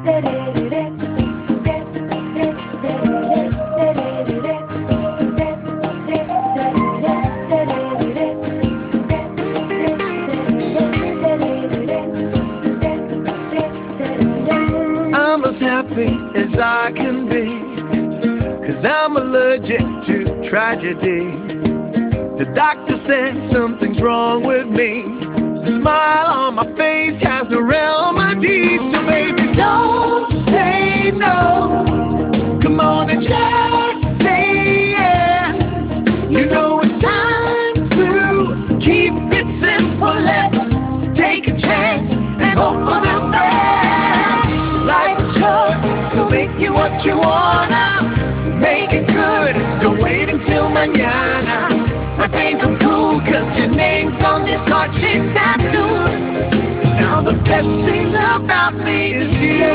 I'm as happy as I can be, 'cause I'm allergic to tragedy. The doctor said something's wrong with me. The smile on my face has no remedy. So baby, don't say no. Come on and just say yes. You know it's time to keep it simple. Let's take a chance and hope for the best. Life is short, so make it what you wanna. Make it good, don't wait until mañana. I think I'm cool, 'cause your name's on this heart-shaped tattoo. Now the best thing about me is you.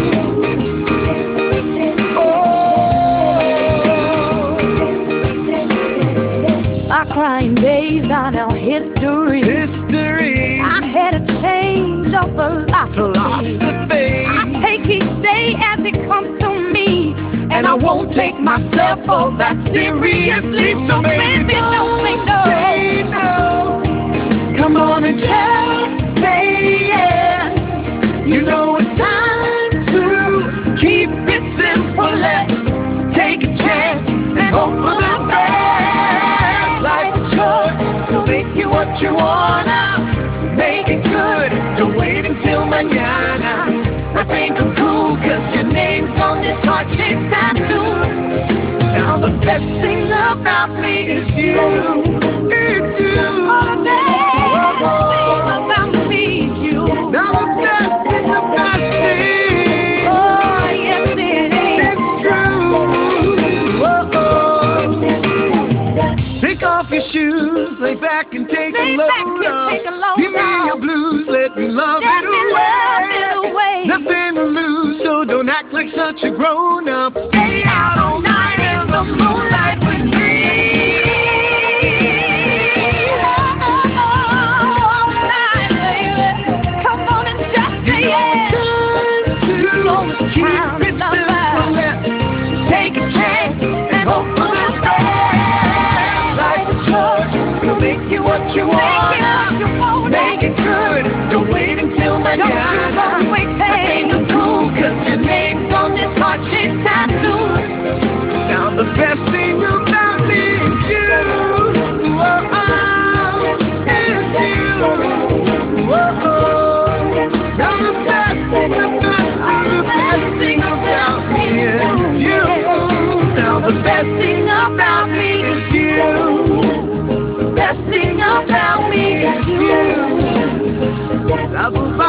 Our crying days are now history. History. I had a change of philosophy. I take each day as it comes to me, and I won't take myself all that seriously. So baby, don't say no. Come on and just say yes. You know it's time to keep it simple. Let's take a chance and hope for the best. Life is short, so make it what you wanna. Make it good, don't wait until mañana. I think I'm cool, 'cause your name's on this heart-shaped tattoo. Now the best thing about me is you. It's you. Oh, the best thing about me is you. Now the best thing, the best thing. Oh, yes it is. It's true. Take off your shoes, lay back and take a load off. Give me your blues, let me love it away. Nothing to lose, so don't act like such a grown-up. Stay out all night in the moonlight with me. All night, baby. Come on and just say yes. Keep it simple, let's take a chance and hope for the best. Life is short, so make it what you wanna. Make it good, don't wait until mañana. I think I'm cool, 'cause your name's on this heart-shaped tattoo. Now the best thing about me is you. Oh, is you. Oh, now the best thing about me is you. Now the best thing about me is you. Best thing about me is you.